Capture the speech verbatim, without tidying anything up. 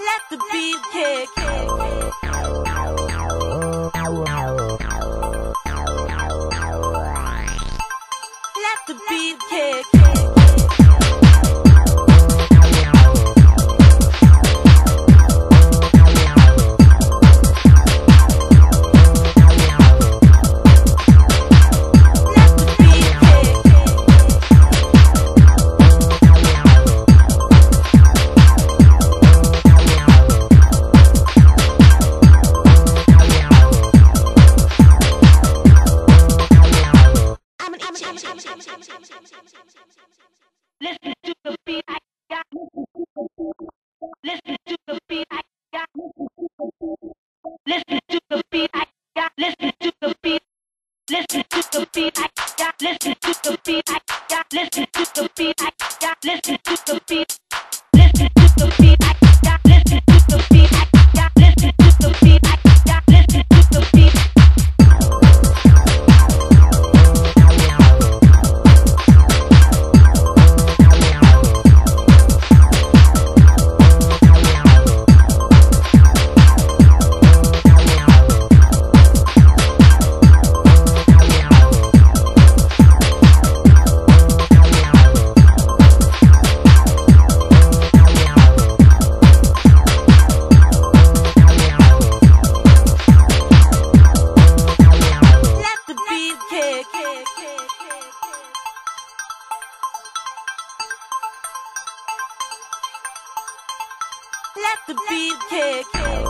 Let the beat kick. Let the beat kick. Listen to the beat I got. Listen to the beat I got. Listen to the beat I got. Listen to the beat. Listen to the beat I got. Listen to the beat I got. Listen to the beat I got. Listen to the beat. Listen to the beat I got. Listen to the beat I got. Listen to the beat I got. Listen to the beat. Let the beat kick.